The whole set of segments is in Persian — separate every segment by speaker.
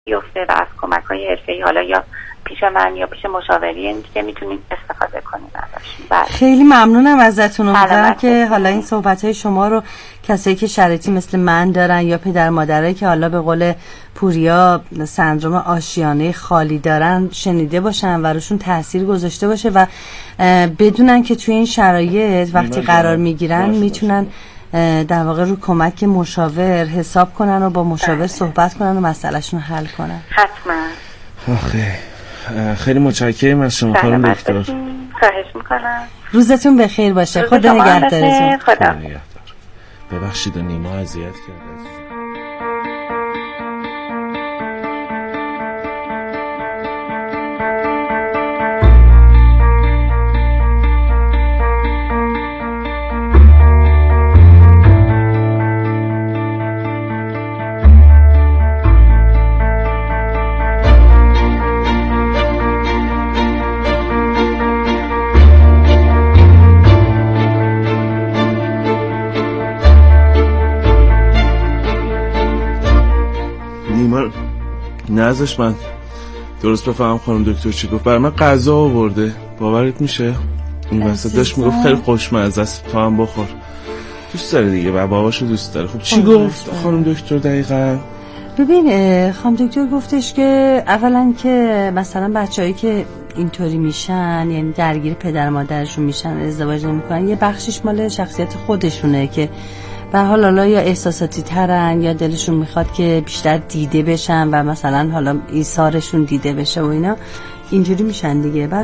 Speaker 1: بیفته و از کمک‌های حرفه‌ای حالا یا پیش من یا پیش مشاوری این دیگه میتونید استفاده کنید ازش.
Speaker 2: خیلی ممنونم ازتون. امیدوارم که حالا این صحبت‌های شما رو کسایی که شرایطی مثل من دارن یا پدر مادرایی که حالا به قول پوریا سندرم آشیانه خالی دارن شنیده باشن و روشون تاثیر گذاشته باشه و بدونن که توی این شرایط وقتی قرار میگیرن میتونن در واقع رو کمک مشاور حساب کنن و با مشاور صحبت کنن و مسئلهشون رو حل کنن.
Speaker 1: حتما.
Speaker 3: آخه خیلی متشکرم از شما خانم دکتر.
Speaker 1: خواهش میکنم.
Speaker 2: روزتون بخیر باشه. خدا نگهدارتون.
Speaker 1: خدا.
Speaker 3: ببخشید نیما اذیت کرد. نازش من درست بفهم خانم دکتر چی گفت. برای من غذا آورده، باورت میشه؟ این وسط داشت میگفت خیلی خوشمزه است، تو هم بخور. دوست داره دیگه و باباشو دوست داره. خب چی گفت خانم دکتر دقیقاً؟
Speaker 2: ببین خانم دکتر گفتش که اولا که مثلا بچه‌هایی که اینطوری میشن، یعنی درگیر پدر مادرشون میشن، ازدواج نمیکنن، یه بخشش مال شخصیت خودشونه که به حال حالا یا احساساتی ترن یا دلشون میخواد که بیشتر دیده بشن و مثلا حالا ایثارشون دیده بشه و اینا، اینجوری میشن دیگه. بعد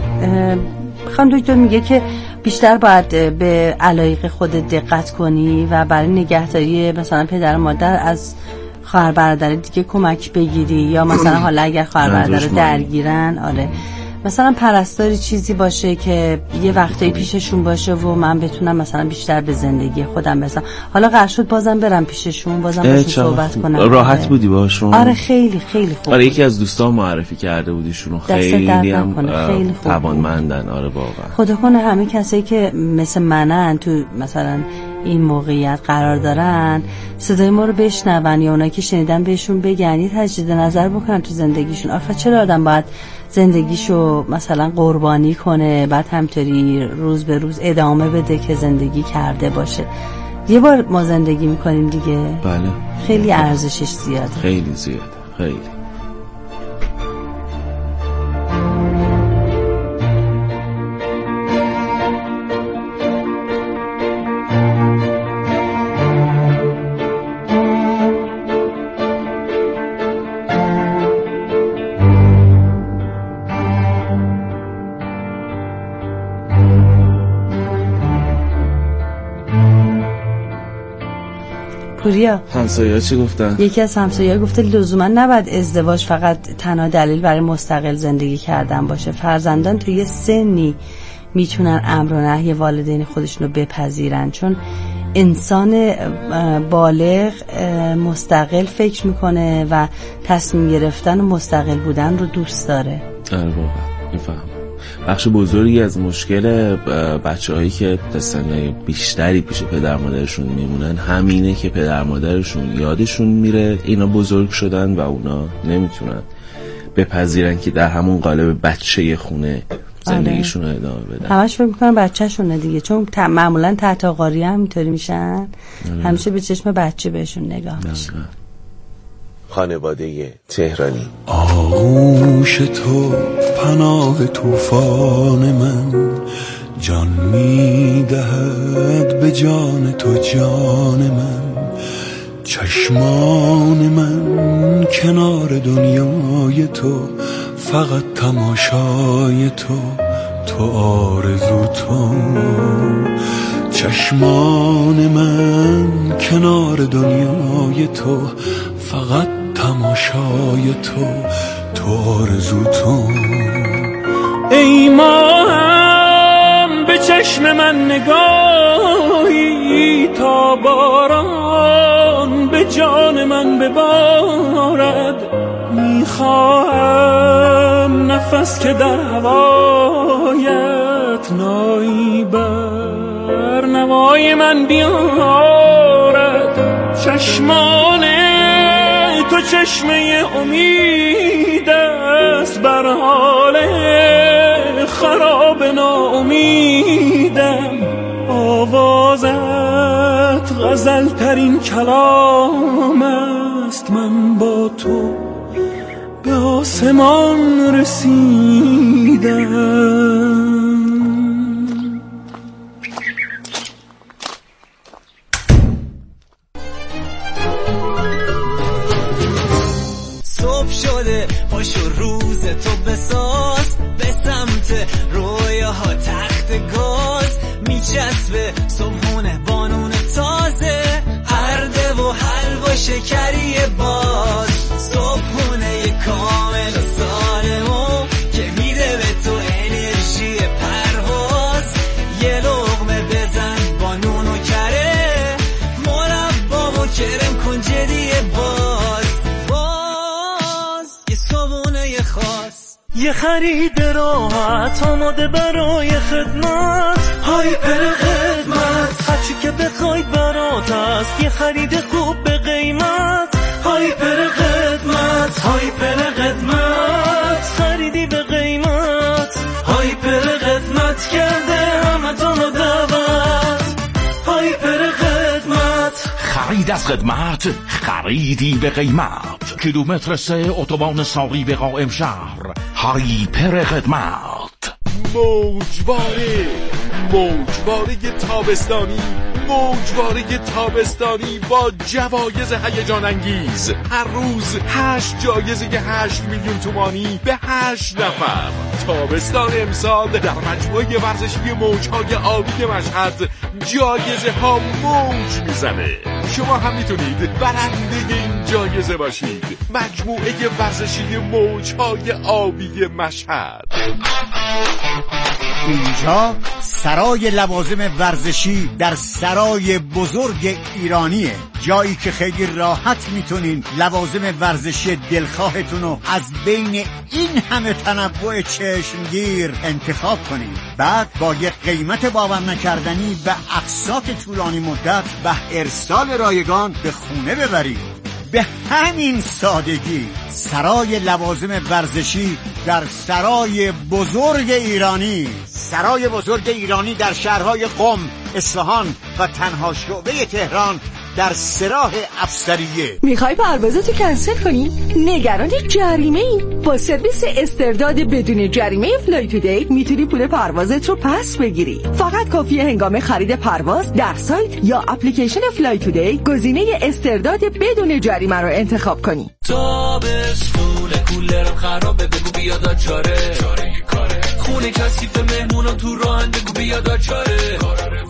Speaker 2: خانم دکتر میگه که بیشتر باید به علایق خود دقت کنی و برای نگهداری مثلا پدر و مادر از خواهر برادر دیگه کمک بگیری، یا مثلا حالا اگر خواهر برادر رو درگیرن، آره مثلا پرستاری چیزی باشه که یه وقتایی پیششون باشه و من بتونم مثلا بیشتر به زندگی خودم برسم. حالا قرار شد بازم برم پیششون، بازم باشون صحبت کنم.
Speaker 3: راحت بودی باشون؟
Speaker 2: آره خیلی خیلی خوب.
Speaker 3: آره یکی از دوستان معرفی کرده بودیشون، خیلی هم توانمندن. آره واقعا
Speaker 2: خدا کنه همه کسایی که مثل منن تو مثلا این موقعیت قرار دارن صدای ما رو بشنون یا اونایی که شنیدن بهشون بگن، یه تجدید نظر بکنن تو زندگیشون. آخه چرا آدم باید زندگیشو مثلا قربانی کنه بعد همطوری روز به روز ادامه بده که زندگی کرده باشه؟ یه بار ما زندگی میکنیم دیگه.
Speaker 3: بله
Speaker 2: خیلی ارزشش زیاده،
Speaker 3: خیلی زیاده، خیلی.
Speaker 2: پوریا
Speaker 3: همسایه‌ها چی گفتن؟
Speaker 2: یکی از همسایه‌ها گفته لزوما نباید ازدواج فقط تنها دلیل برای مستقل زندگی کردن باشه. فرزندان تو یه سنی میتونن امر و نهی والدین خودشون رو بپذیرن، چون انسان بالغ مستقل فکر میکنه و تصمیم گرفتن و مستقل بودن رو دوست داره.
Speaker 3: آره واقعا میفهمم. بخش بزرگی از مشکل بچه‌هایی که سن بیشتری پیش پدر مادرشون میمونن همینه که پدر مادرشون یادشون میره اینا بزرگ شدن و اونا نمیتونن بپذیرن که در همون قالب بچه خونه زندگیشون رو ادامه بدن.
Speaker 2: همش فکر میکنن بچه‌شونه دیگه، چون معمولا تحت قاری هم اینطوری میشن. همیشه به چشم بچه بهشون نگاه میشه.
Speaker 4: خانواده تهرانی.
Speaker 5: آغوش تو پناه طوفان من، جان میدهد به جان تو جان من. چشمان من کنار دنیای تو، فقط تماشای تو آرزو تو. چشمان من کنار دنیای تو، فقط تماشای تو آرزو تو. ای ماهم به چشم من نگاهی، تا باران به جان من ببارد. میخواهم نفس که در هوایت نایی بر نوای من بیارد. چشمان تو چشمه امید است، بر حال خراب ناامیدم. آوازت غزل ترین کلام است، من با تو به آسمان رسیدم.
Speaker 4: صبح شده پاشو روز تو بساز، به سمت رویاها تخت گاز میچسبه صبحونه بانون تازه، ارده و حلوا شکری باز، صبحونه کامل و سالمو که میده به تو انرژی پرواز. یه لقمه بزن با نون و کره، مربا و کرم کن جدی باز یه صبحونه خاص، یه خرید راحت آماده برای خدمت، هایپر خدمت هرچی که بخواید برات است، یه خرید خوب به قیمت، هایپر خدمت، هایپر خدمت خریدی به قیمت، هایپر خدمت کرده همتون دعوت، هایپر خدمت.
Speaker 6: خرید از خدمت، خریدی به قیمت. کیلومتر 3 اتوبان ساری به قائم شهر، هایپر خدمت.
Speaker 7: موجواره تابستانی، موجواره تابستانی با جوایز هیجان انگیز. هر روز 8 جایزه 8 میلیون تومانی به 8 نفر. تابستان امسال در مجموعه ورزشی موجهای آبی مشهد جایزه ها موج میزنه. شما هم میتونید برنده این جایزه باشید. مجموعه ورزشی موجهای آبی مشهد.
Speaker 8: اینجا سرای لوازم ورزشی در سرای بزرگ ایرانیه، جایی که خیلی راحت میتونین لوازم ورزشی دلخواهتون رو از بین این همه تنوع چشمگیر انتخاب کنین. بعد با یه قیمت باور نکردنی و اقساط طولانی مدت و ارسال رایگان به خونه ببرید. به همین سادگی سرای لوازم ورزشی در سرای بزرگ ایرانی. سرای بزرگ ایرانی در شهرهای قم، اصفهان و تنها شعبه تهران در سراح افسریه.
Speaker 9: میخوای پروازتو کنسل کنی؟ نگران جریمه ای؟ با سرویس استرداد بدون جریمه فلای تودی میتونی پول پروازت رو پس بگیری. فقط کافیه هنگام خرید پرواز در سایت یا اپلیکیشن فلای تودی گزینه استرداد بدون جریمه رو انتخاب کنی.
Speaker 4: تابستون کولرم خرابه، بگو بیاد چاره کاره. خونه کثیف مهمونم تو راهن، بگو بیاد چاره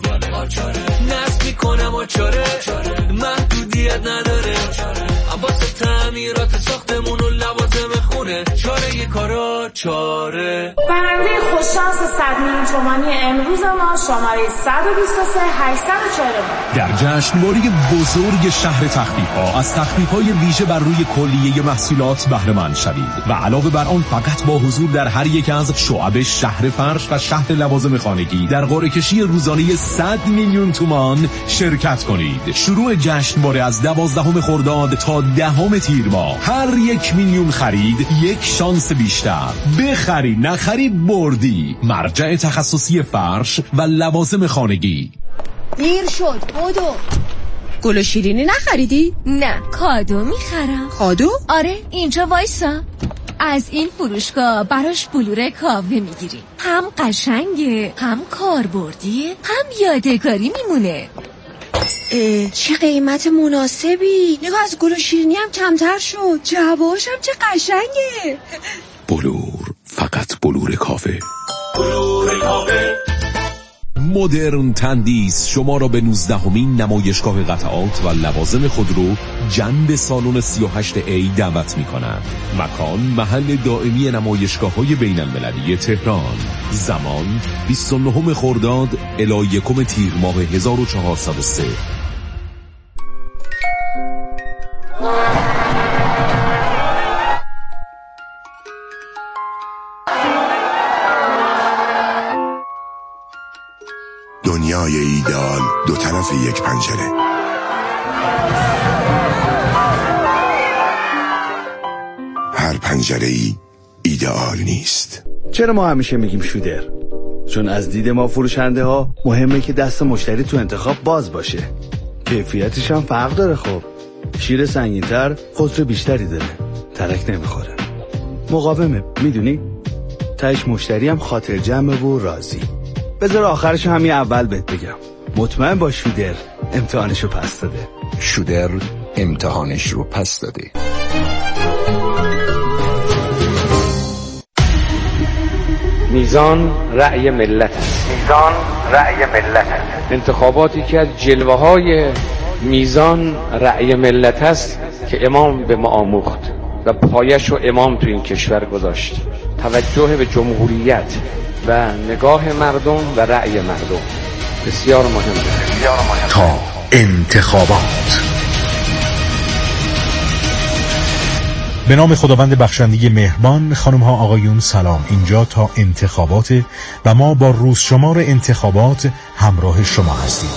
Speaker 4: نصب میکنم آچاره، محدودیت نداره، واسه تعمیرات ساختمون و لوازم خونه، چاره یه کارا چاره.
Speaker 10: برنده خوششانس 100 میلیون تومانی امروز ما شماره 123 840
Speaker 11: در جشنواره بزرگ شهر تخفیف‌ها از تخفیف‌های ویژه بر روی کلیه محصولات بهره مند شوید و علاوه بر آن فقط با حضور در هر یک از شعب شهر فرش و شهر لوازم خانگی در قرعه کشی روزانه 100 میلیون تومان شرکت کنید. شروع جشنواره از 12 خرداد تا 10 تیر ماه. هر 1 میلیون خرید 1 شانس بیشتر. بخری نخری بردی. مرجع تخصصی فرش و لوازم خانگی.
Speaker 9: دیر شد، بدو. گل و شیرینی نخریدی؟
Speaker 12: نه، کادو میخرم.
Speaker 9: کادو؟
Speaker 12: آره، اینجا وایسا. از این فروشگاه براش بلور کاوه میگیریم. هم قشنگه، هم کاربردیه، هم یادگاری میمونه.
Speaker 9: چه قیمت مناسبی. نگاه از گل و شیرینی هم کمتر شد. جوابش هم چه قشنگه.
Speaker 11: بلور، فقط بلور کافه.
Speaker 7: بلور کافه.
Speaker 11: مدرن تندیس شما را به 19مین نمایشگاه قطعات و لوازم خودرو جنب سالن 38A دعوت می کند. مکان محل دائمی نمایشگاه‌های بین المللی تهران. زمان 29 خرداد الی 1 تیر ماه 1403.
Speaker 13: دنیای ایدئال دو طرف یک پنجره. پنجره‌ای ایدئال نیست.
Speaker 14: چرا ما همیشه میگیم شودر؟ چون از دید ما فروشنده ها مهمه که دست مشتری تو انتخاب باز باشه. کیفیتش هم فرق داره. خب شیر سنگین‌تر قطر بیشتری داره، ترک نمیخوره، مقاومه، میدونی؟ تهش مشتری هم خاطر جمعه و راضی. بذار آخرش همین اول بهت بگم، مطمئن با شودر امتحانشو پس داده.
Speaker 15: شودر امتحانش رو پس داده.
Speaker 16: میزان رأی ملت است. میزان رأی ملت است. انتخاباتی که از جلوه‌های میزان رأی ملت است که امام به ما آموخت و پایش رو امام تو این کشور گذاشت. توجه به جمهوریت و نگاه مردم و رأی مردم بسیار مهمه.
Speaker 11: تا انتخابات. به نام خداوند بخشنده مهربان. خانم ها آقایون سلام. اینجا تا انتخابات و ما با روز شمار انتخابات همراه شما هستیم.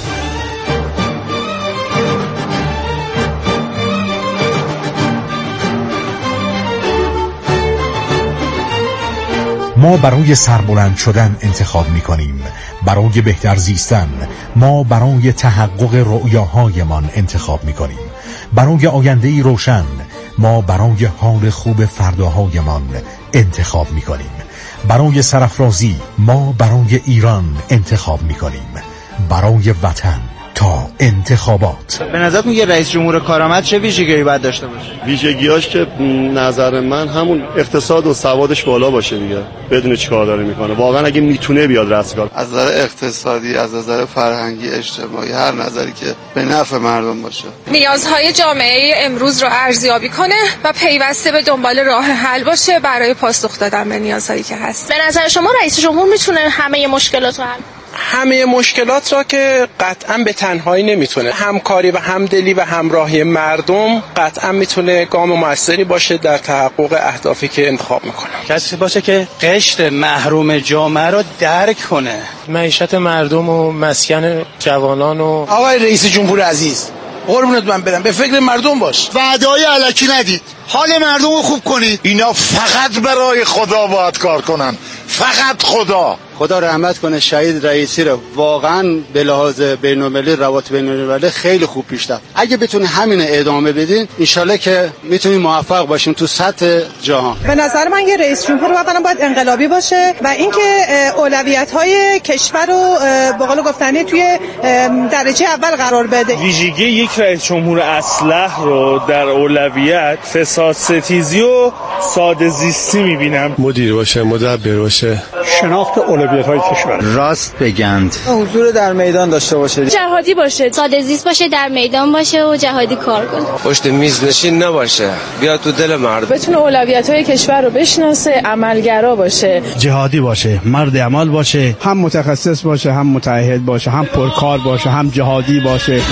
Speaker 11: ما برای سربلند شدن انتخاب می کنیم، برای بهتر زیستن. ما برای تحقق رؤیاهایمان انتخاب می کنیم، برای آینده‌ای روشن. ما برای حال خوب فرداهایمان انتخاب می کنیم، برای سرافرازی. ما برای ایران انتخاب می کنیم، برای وطن. تا انتخابات.
Speaker 17: به نظرتون یه رئیس جمهور کارآمد چه ویژگی‌هایی باید داشته باشه؟
Speaker 18: ویژگی‌هاش که نظر من همون اقتصاد و سوادش بالا باشه دیگه، بدون چیکار داره میکنه. واقعا اگه میتونه بیاد رستگار.
Speaker 19: از نظر اقتصادی، از نظر فرهنگی، اجتماعی، هر نظری که به نفع مردم باشه.
Speaker 20: نیازهای جامعه امروز رو ارزیابی کنه و پیوسته به دنبال راه حل باشه برای پاسخ دادن به نیازهایی که هست.
Speaker 21: به نظر شما رئیس جمهور میتونه همه مشکلات رو حل کنه؟
Speaker 22: همه مشکلات را که قطعا به تنهایی نمیتونه، همکاری و همدلی و همراهی مردم قطعا میتونه گام موثری باشه در تحقق اهدافی که انتخاب میکنه.
Speaker 17: کسی باشه که قشر محروم جامعه رو درک کنه،
Speaker 23: معیشت مردم و مسکن جوانان و
Speaker 24: آقای رئیس جمهور عزیز قربونت من برم، به فکر مردم باش،
Speaker 25: وعده‌های الکی ندید، حال مردم رو خوب کنید.
Speaker 26: اینا فقط برای خدا باید کار کنن، فقط خدا.
Speaker 17: خدا رحمت کنه شهید رئیسی رو، واقعا به لحاظ بین‌المللی، روابط بین‌المللی خیلی خوب پیش رفت. اگه بتونیم همین ادامه بدین انشالله که میتونیم موفق باشیم تو سطح جهان.
Speaker 20: به نظر من یه رئیس جمهور واقعا باید انقلابی باشه و اینکه اولویت‌های کشور رو به قول گفتنی توی درجه اول قرار بده.
Speaker 5: ویژگی یک رئیس جمهور اصلح رو در اولویت فساد ستیزی و ساده زیستی میبینم.
Speaker 18: مدیر باشه، مدبر باشه،
Speaker 27: شناخت اولویت‌های کشور،
Speaker 17: راست بگند، حضور در میدان داشته باشه،
Speaker 21: جهادی باشه، ساده زیست باشه، در میدان باشه و جهادی کار کنه،
Speaker 16: پشت میز نشین نباشه، بیاد تو دل مردم،
Speaker 20: بتونه اولویت‌های کشور رو بشناسه، عملگرا باشه،
Speaker 27: جهادی باشه، مرد عمل باشه، هم متخصص باشه، هم متعهد باشه، هم پرکار باشه، هم جهادی باشه.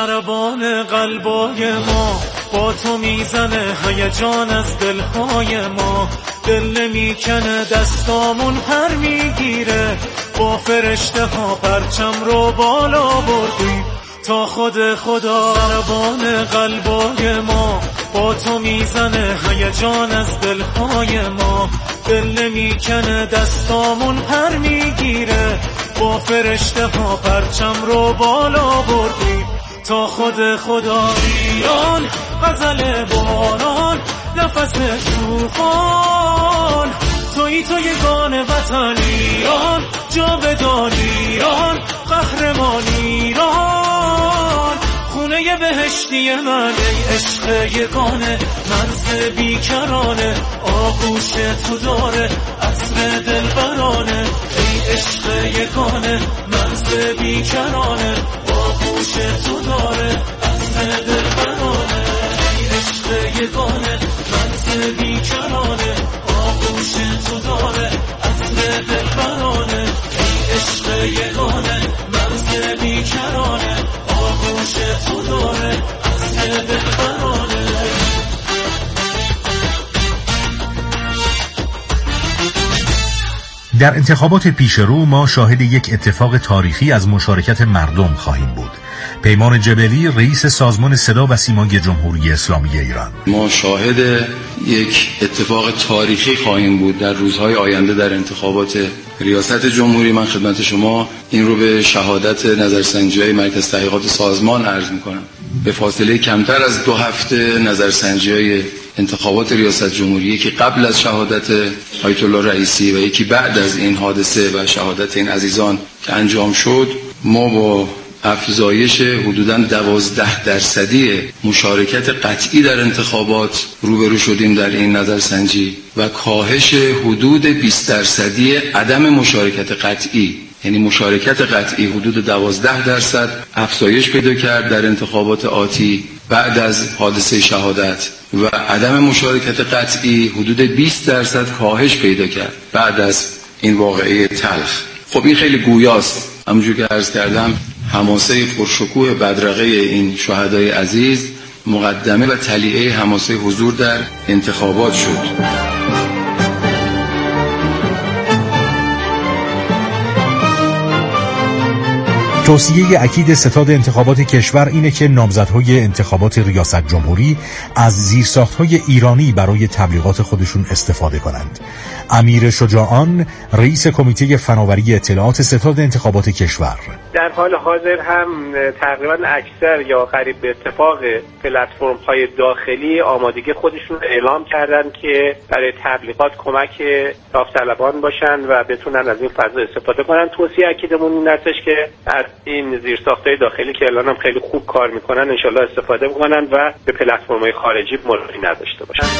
Speaker 5: ضربان قلبای ما با تو میزنه، هیجان از دلهای ما، دل نمیکنه، دستامون پر میگیره، با فرشته ها پرچم رو بالا بردی تا خود خدا. ضربان قلبای ما با تو میزنه، هیجان از دلهای ما، دل نمیکنه، دستامون پر میگیره، با فرشته ها پرچم رو بالا بردی تا خود خدا. ایران غزل باران، نفس طوفان، توی یگان وطن ایران، جاودان ایران، قهرمان ایران، خونه بهشتی من، ای عشق یگانه، مرز بیکرانه، آغوش تو داره عطر دلبرانه، ای عشق یگانه، مرز بیکرانه، آغوش تو داره عطر دلبرانه، ای عشق یگانه، مرز بیکرانه، آغوش تو داره عطر دلبرانه، ای عشق یگانه، مرز بیکرانه، آغوش تو داره عطر دلبرانه.
Speaker 11: در انتخابات پیش رو ما شاهد یک اتفاق تاریخی از مشارکت مردم خواهیم بود. پیمان جبلی، رئیس سازمان صدا و سیمای جمهوری اسلامی ایران:
Speaker 1: ما شاهد یک اتفاق تاریخی خواهیم بود در روزهای آینده در انتخابات ریاست جمهوری. من خدمت شما این رو به شهادت نظرسنجی‌های مرکز تحقیقات سازمان عرض می‌کنم. به فاصله کمتر از 2 هفته نظرسنجی‌های انتخابات ریاست جمهوری، یکی قبل از شهادت آیت الله رئیسی و یکی بعد از این حادثه و شهادت این عزیزان که انجام شد، ما با افزایش حدوداً 12% مشارکت قطعی در انتخابات روبرو شدیم در این نظرسنجی و کاهش حدود 20% عدم مشارکت قطعی، یعنی مشارکت قطعی حدود 12% افزایش پیدا کرد در انتخابات آتی بعد از حادثه شهادت و عدم مشارکت قطعی حدود 20% کاهش پیدا کرد بعد از این واقعه تلخ. خب این خیلی گویاست. همونجور که عرض کردم، حماسه پرشکوه بدرقه این شهدای عزیز مقدمه و تلیعه حماسه حضور در انتخابات شد.
Speaker 11: توصیه اکید ستاد انتخابات کشور اینه که نامزدهای انتخابات ریاست جمهوری از زیرساختهای ایرانی برای تبلیغات خودشون استفاده کنند. امیر شجاعان، رئیس کمیته فناوری اطلاعات ستاد انتخابات کشور:
Speaker 22: در حال حاضر هم تقریبا اکثر یا قریب به اتفاق پلتفرم‌های داخلی آمادگی خودشون اعلام کردن که برای تبلیغات کمک داوطلبان باشن و بتونن از این فضا استفاده کنن. توصیه اکیدمون این هستش که از این زیرساخت‌های داخلی که الان هم خیلی خوب کار میکنن انشالله استفاده بکنن و به پلتفرم‌های خارجی مراجعه نداشته باشن.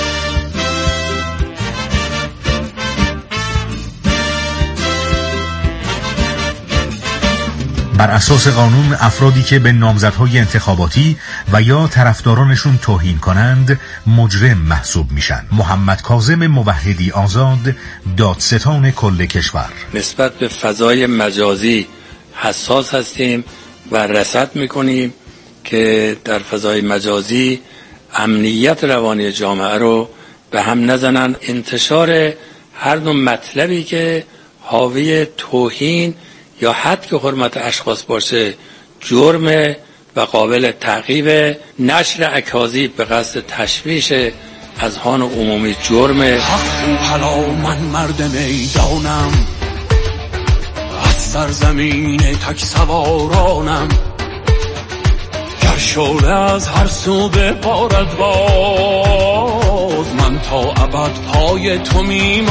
Speaker 11: بر اساس قانون افرادی که به نامزدهای انتخاباتی و یا طرفدارانشون توهین کنند مجرم محسوب میشن. محمد کاظم موحدی آزاد، دادستان کل کشور:
Speaker 2: نسبت به فضای مجازی حساس هستیم و رصد میکنیم که در فضای مجازی امنیت روانی جامعه رو به هم نزنن. انتشار هر نوع مطلبی که حاوی توهین یا حد که حرمت اشخاص باشه جرم و قابل تعقیب. نشر اکاذیب به قصد تشویش اذهان عمومی جرم.
Speaker 3: حالا من مرد میدانم، از سرزمین تک سوارانم، گر شعله از هر سو ببارد باز، من تا ابد پای تو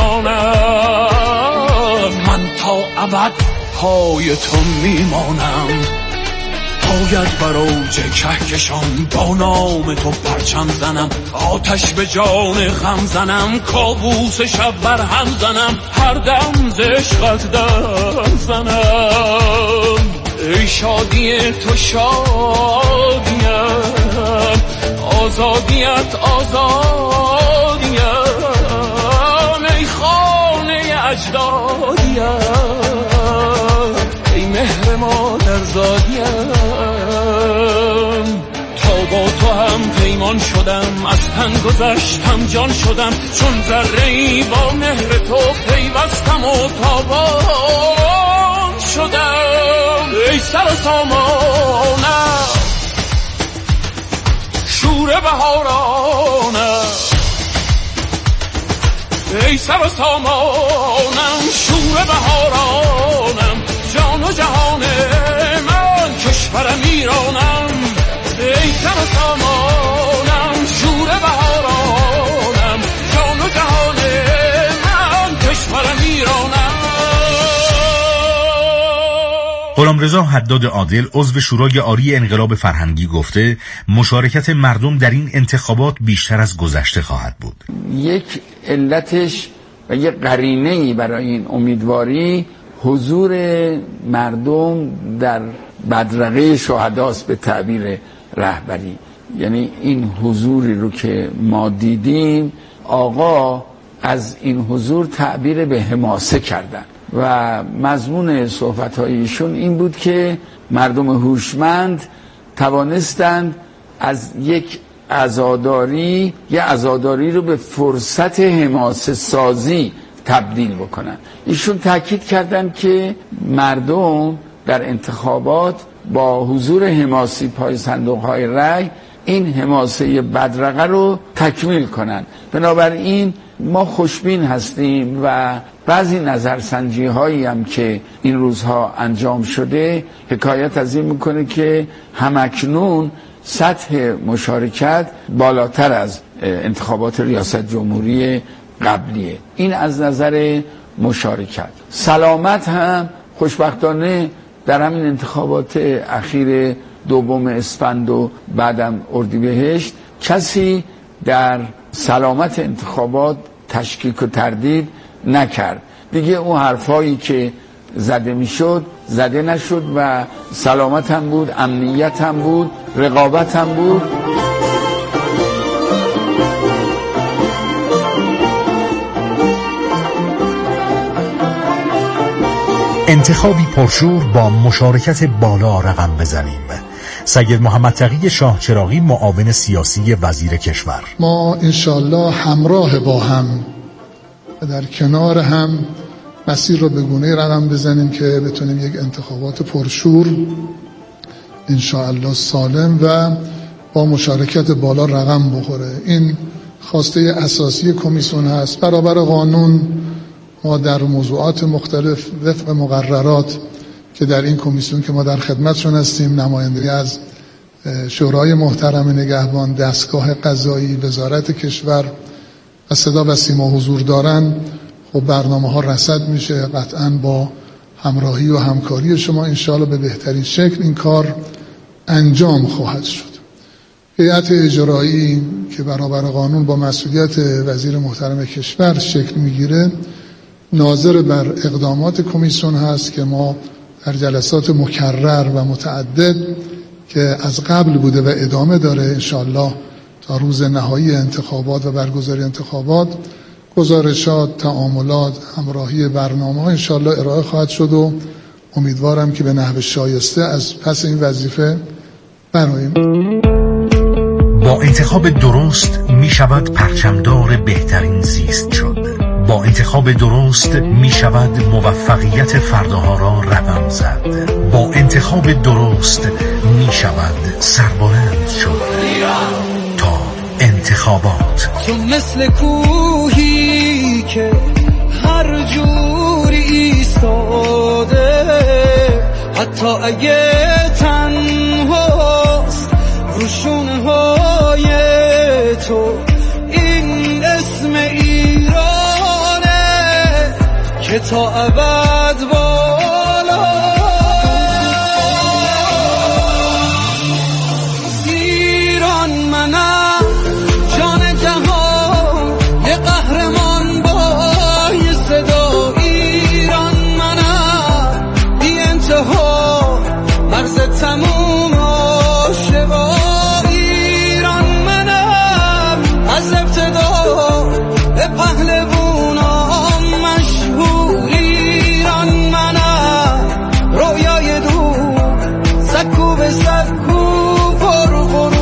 Speaker 3: میمانم، من تا ابد پای تو میمانم. باید بر اوج کهکشان با نام تو پرچم زنم، آتش به جان غم زنم، کابوس شب بر هم زنم، هر دم ز عشقت در زنم. ای شادی تو شادیم، آزادیت آزادیم، ای خانه اجدادیم، ای مهر مادر زادیم. تا با تو هم پیمان شدم، از تن گذشتم جان شدم، چون ذره‌ای با مهر تو پیوستم و تابان شدم. ای سر و سامانم، شور بهارانم، ای سر و سامانم، شور بهارانم، جان و جهان من، کشورم ایرانم. ای سر و سامانم، شور بهارانم، جان و جهان من، کشورم ایرانم.
Speaker 11: غلامرضا حداد عادل، عضو شورای عالی انقلاب فرهنگی، گفته مشارکت مردم در این انتخابات بیشتر از گذشته خواهد بود.
Speaker 4: یک علتش و یک قرینه‌ای برای این امیدواری حضور مردم در بدرقه شهداست به تعبیر رهبری. یعنی این حضوری رو که ما دیدیم، آقا از این حضور تعبیر به حماسه کردن و مضمون صحبت‌های ایشون این بود که مردم هوشمند توانستند از یک عزاداری رو به فرصت حماسه سازی تبدیل بکنن. ایشون تاکید کردن که مردم در انتخابات با حضور حماسی پای صندوق‌های رای این حماسه بدرقه رو تکمیل کنن. بنابراین ما خوشبین هستیم و بعضی نظرسنجی هایی هم که این روزها انجام شده حکایت از این میکنه که همکنون سطح مشارکت بالاتر از انتخابات ریاست جمهوری قبلیه. این از نظر مشارکت. سلامت هم خوشبختانه در همین انتخابات اخیر 2 اسفند و بعدم اردیبهشت کسی در سلامت انتخابات تشکیک و تردید نکرد. دیگه اون حرفایی که زده میشد زده نشد و سلامت هم بود، امنیت هم بود، رقابت هم بود.
Speaker 6: انتخابی پرشور با مشارکت بالا رقم بزنیم. سید محمد تقی شاه چراغی، معاون سیاسی وزیر کشور:
Speaker 7: ما انشالله همراه با هم و در کنار هم مسیر رو به گونه‌ای رقم بزنیم که بتونیم یک انتخابات پرشور انشالله سالم و با مشارکت بالا رقم بخوره. این خواسته اساسی کمیسیون هست. برابر قانون ما در موضوعات مختلف وفق مقررات که در این کمیسیون که ما در خدمتشون هستیم، نمایندگی از شورای محترم نگهبان، دستگاه قضایی، وزارت کشور و صدا و سیما حضور دارن، خب برنامه ها رصد میشه. قطعاً با همراهی و همکاری شما انشاءالله به بهترین شکل این کار انجام خواهد شد. هیئت اجرایی که برابر قانون با مسئولیت وزیر محترم کشور شکل میگیره، ناظر بر اقدامات کمیسیون هست که ما در جلسات مکرر و متعدد که از قبل بوده و ادامه داره انشاءالله تا روز نهایی انتخابات و برگزاری انتخابات، گزارشات، تعاملات، همراهی برنامه ها انشاءالله ارائه خواهد شد و امیدوارم که به نحو شایسته از پس این وظیفه برآییم.
Speaker 6: با انتخاب درست می شود پرچمدار بهترین زیست شد. با انتخاب درست می شود موفقیت فرداها را رقم زد. با انتخاب درست می شود سربلند شد. تا انتخابات.
Speaker 3: تو مثل کوهی که هر جوری ایستاده، حتی اگه تنهاست روشونه های تو، این اسم ایرانه که تا ابد بالا. ایران منم، جان جهان، یه قهرمان با یه صدا. ایران منم، بی انتها، مرز تموم آشوا. ایران منم، از ابتدا به پهلوانام مشهور. ایران منم، رویای دور، سکو به سکو پر غرور.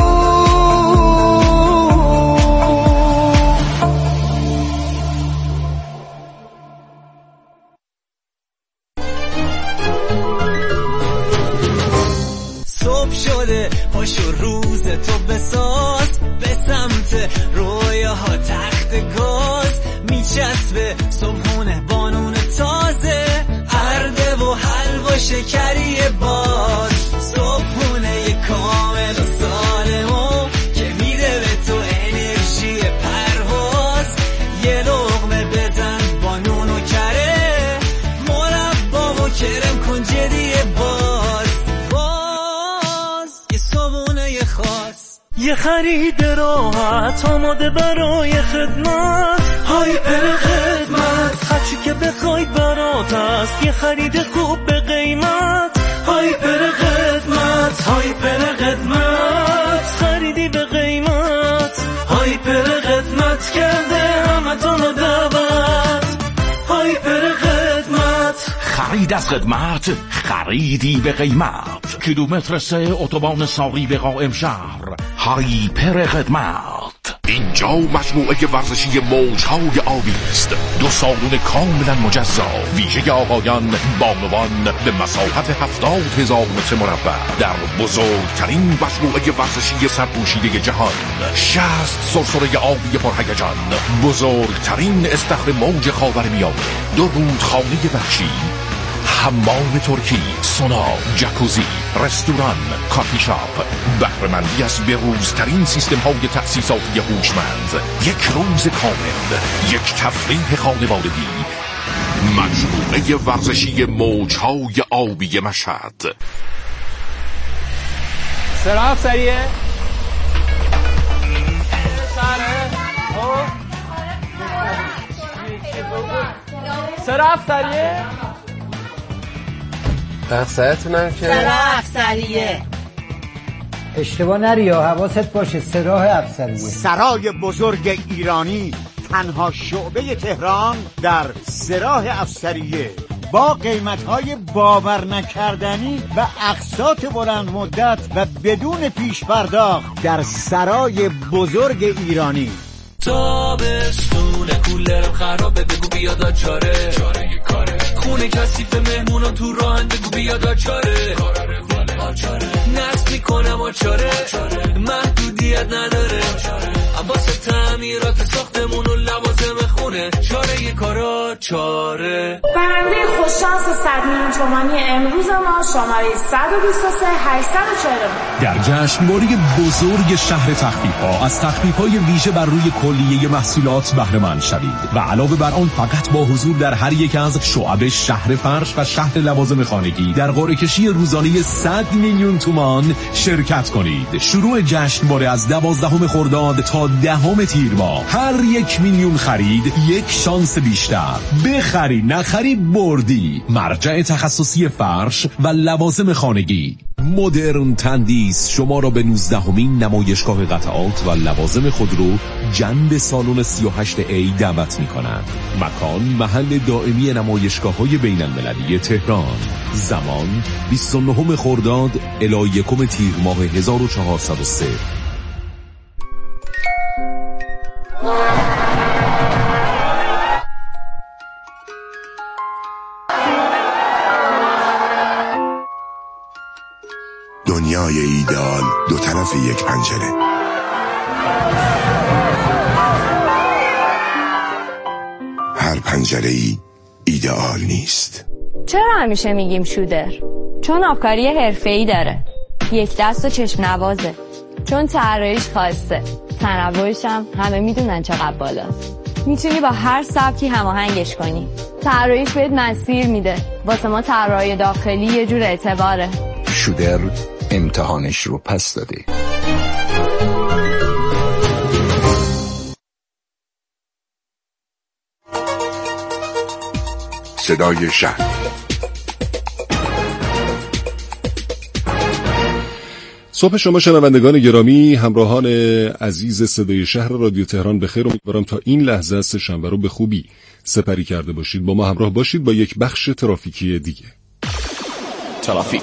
Speaker 5: صبح شده، پاشو روز تو بساز، به سمت رویاها تخت گاز میچسبه. صبحونه بانون تازه، ارده و حلوا شکری باز. صبحونه یه کامل و سالمو که میده به تو انرژی پرواز. یه لقمه بزن با نون و کره، مربا و کرم کن جدی باز. یه صبحونه خاص، یه خرید راحت آماده برای خدمت. هایپر خدمت، هرچی که بخوای برات هست. یه خرید خوب به قیمت. هایپر خدمت، هایپر خدمت، خریدی به قیمت. هایپر خدمت کرده همتون رو دعوت. هایپر خدمت،
Speaker 11: خرید از خدمت، خریدی به قیمت. کیلومتر 3 اتوبان ساقی به قائم شهر. هایپر خدمت. اینجا اینجا مجموعه ورزشی موج‌های آبی است. 2 سالن کاملا مجزا، ویژه آقایان بانوان به مساحت 70,000 متر مربع در بزرگترین مجموعه ورزشی سرپوشیده جهان. 60 سرسره آبی پرهیجان، بزرگترین استخر موج خاورمیانه، 2 رودخانه وحشی، حمام ترکی، سونا، جکوزی، رستوران، کافی شاپ، بهره‌مندی از به‌روزترین سیستم‌های تأسیساتی هوشمند، 1 روز کامل، 1 تفریح خانوادگی. مجموعه ورزشی موج‌های آبی مشهد.
Speaker 8: سراغ سریه سراغ سریه
Speaker 9: اخصایتونم که
Speaker 10: سراح افسریه.
Speaker 12: اشتباه نری یا حواست باشه، سراح افسریه.
Speaker 10: سرای بزرگ ایرانی، تنها شعبه تهران در سراح افسریه، با قیمت‌های باور نکردنی و اقساط بلند مدت و بدون پیش پرداخت در سرای بزرگ ایرانی.
Speaker 3: تابستون کولرم خرابه، بگو بیاد چاره کاره. خونه کثیف مهمونم تو راهن، بگو بیاد چاره نصب میکنم آچاره محدودیت نداره، عباس تعمیرات ساختمون و لوازم خونه، چاره کارا چاره.
Speaker 13: برنده خوششانس 100 میلیون تومانی امروز ما شماره 123 840
Speaker 11: در جشنواره بزرگ شهر تخفیف‌ها از تخفیف‌های ویژه بر روی کلیه محصولات بهره مند شوید و علاوه بر آن فقط با حضور در هر یک از شعب شهر فرش و شهر لوازم خانگی در قرعه کشی روزانه 100 میلیون تومان شرکت کنید. شروع جشنواره از 12 خرداد تا 10 تیر ماه. هر 1 میلیون خرید 1 شانس بیشتر. بخری نخری بردی. مرجع تخصصی فرش و لوازم خانگی مدرن تندیس شما را به 19مین نمایشگاه قطعات و لوازم خودرو جنب سالن 38A دعوت می‌کند. مکان محل دائمی نمایشگاه‌های بین‌المللی تهران. زمان 29 خرداد الی 1 تیر ماه 1403.
Speaker 14: دنیای ایدئال 2 طرف یک پنجره. هر پنجره‌ای ایدئال نیست.
Speaker 15: چرا همیشه میگیم شودر؟ چون آبکاری حرفه‌ای داره، 1 دست و چشم نوازه، چون طراحیش خاصه، تنوعش هم همه میدونن چقدر بالاست. میتونی با هر سبکی هماهنگش کنی، طراحیش بهت مسیر میده. واسه ما طراحی داخلی یه جور اعتباره.
Speaker 28: شودر امتحانش رو پس داده.
Speaker 14: صدای شهر.
Speaker 29: صبح شما شنوندگان گرامی، همراهان عزیز صدای شهر رادیو تهران بخیر. امیدوارم تا این لحظه از شنبه رو به خوبی سپری کرده باشید. با ما همراه باشید با یک بخش ترافیکی دیگه.
Speaker 11: ترافیک.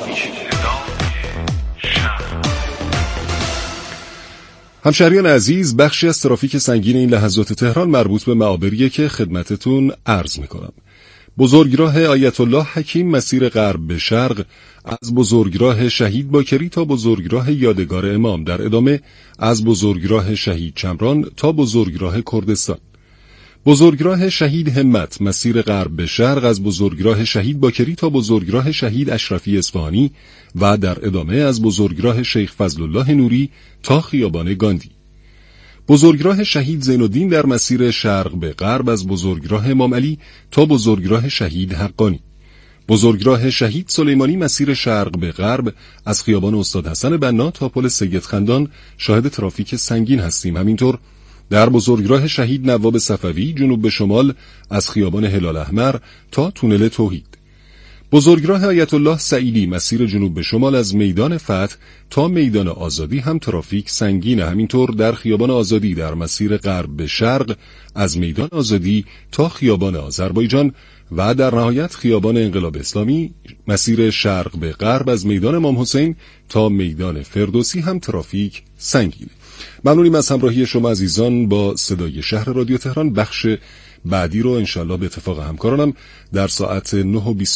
Speaker 29: همشهریان عزیز، بخشی از ترافیک سنگین این لحظات تهران مربوط به معابریه که خدمتتون عرض میکنم. بزرگراه آیت الله حکیم مسیر غرب به شرق از بزرگراه شهید باکری تا بزرگراه یادگار امام، در ادامه از بزرگراه شهید چمران تا بزرگراه کردستان. بزرگراه شهید همت مسیر غرب به شرق از بزرگراه شهید باکری تا بزرگراه شهید اشرفی اصفهانی و در ادامه از بزرگراه شیخ فضل الله نوری تا خیابان گاندی. بزرگراه شهید زین الدین در مسیر شرق به غرب از بزرگراه امام علی تا بزرگراه شهید حقانی. بزرگراه شهید سلیمانی مسیر شرق به غرب از خیابان استاد حسن بنا تا پل سید خندان شاهد ترافیک سنگین هستیم. همینطور در بزرگراه شهید نواب صفوی جنوب به شمال از خیابان هلال احمر تا تونل توحید. بزرگراه آیت الله سعیدی مسیر جنوب به شمال از میدان فتح تا میدان آزادی هم ترافیک سنگینه. همینطور در خیابان آزادی در مسیر غرب به شرق از میدان آزادی تا خیابان آذربایجان و در نهایت خیابان انقلاب اسلامی مسیر شرق به غرب از میدان امام حسین تا میدان فردوسی هم ترافیک سنگینه. ممنونیم از همراهی شما عزیزان با صدای شهر رادیو تهران. بخش بعدی رو انشالله به اتفاق همکارانم در ساعت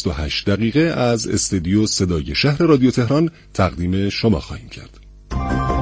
Speaker 29: 9:28 از استودیو صدای شهر رادیو تهران تقدیم شما خواهیم کرد.